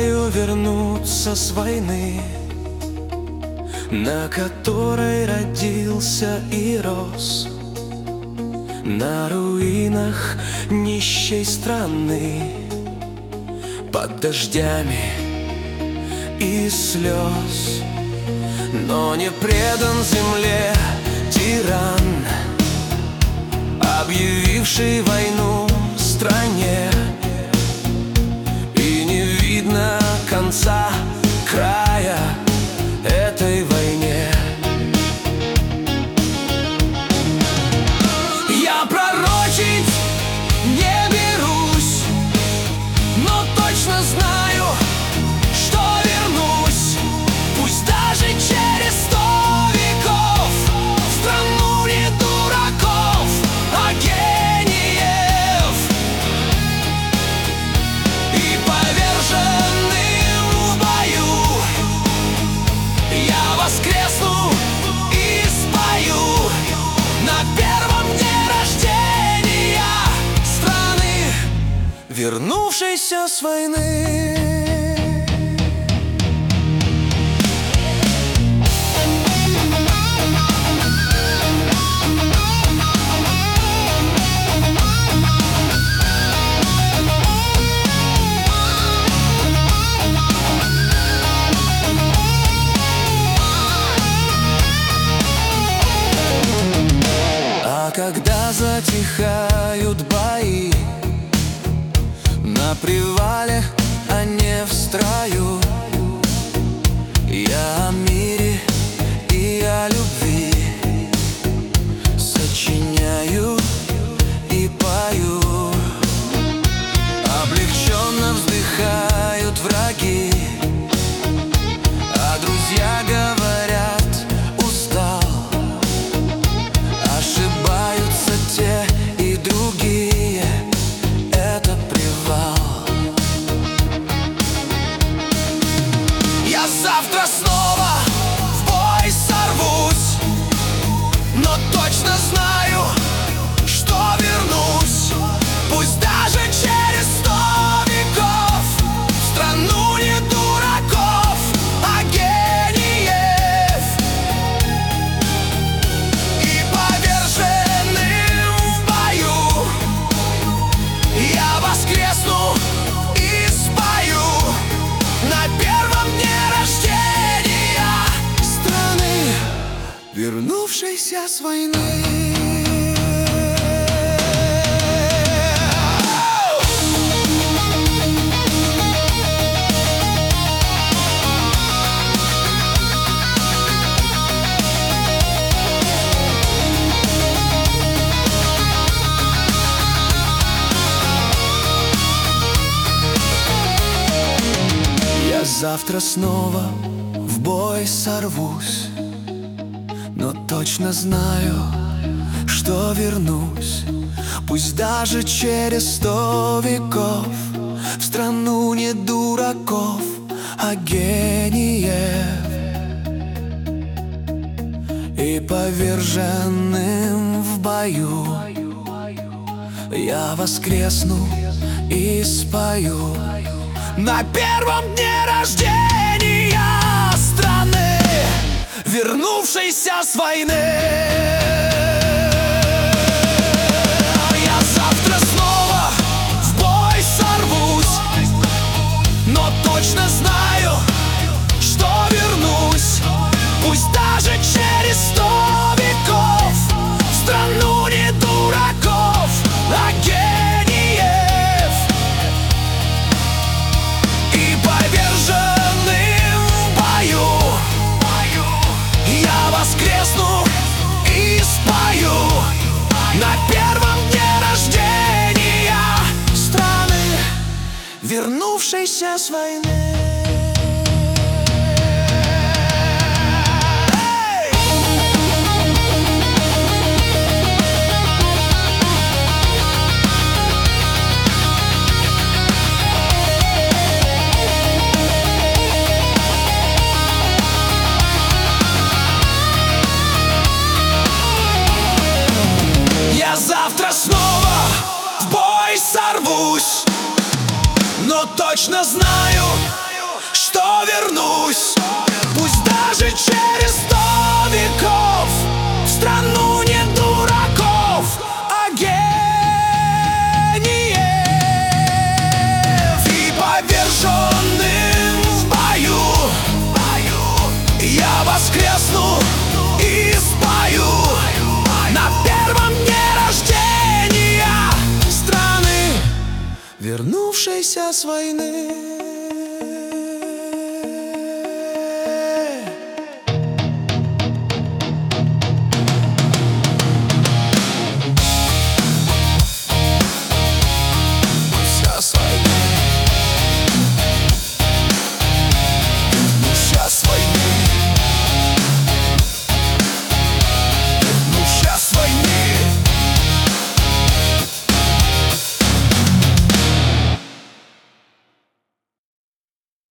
знаю вернуться с войны, на которой родился и рос, на руинах нищей страны, под дождями и слез. Но не предан земле тиран, объявивший войну стране, и не видно конца, края этой войне. Я пророчить не берусь, но точно знаю, что вернусь, пусть даже через 100 веков, в страну не дураков, а гениев. И поверженным в бою я воскресну и спою на первом дне рождения страны, вернувшейся с войны. А когда затихают бои на привале, а не в строю, я о мире и о любви сочиняю и пою. Облегченно вздыхают враги, а друзья говорят: устал. Ошибаются те и другие, это привал. Я завтра снова в бой сорвусь, но точно знаю, что вернусь, пусть даже через 100 веков, в страну не дураков, а гениев. И поверженным в бою я воскресну и спою на первом дне рождения страны, вернувшейся с войны. Я завтра снова в бой сорвусь, но точно знаю, что вернусь, пусть даже через 100 веков, в страну не дураков, а гениев. И поверженным в бою я воскресну и спою на первом дне рождения страны, вернувшейся с войны. Я завтра снова в бой сорвусь, но точно знаю, что вернусь, пусть даже через 100 веков, в страну не дураков, а гениев. И поверженным в бою я воскресну и спою на первом дне рождения страны, вернувшейся с войны. Я завтра снова в бой сорвусь, но точно знаю, вернувшейся с войны.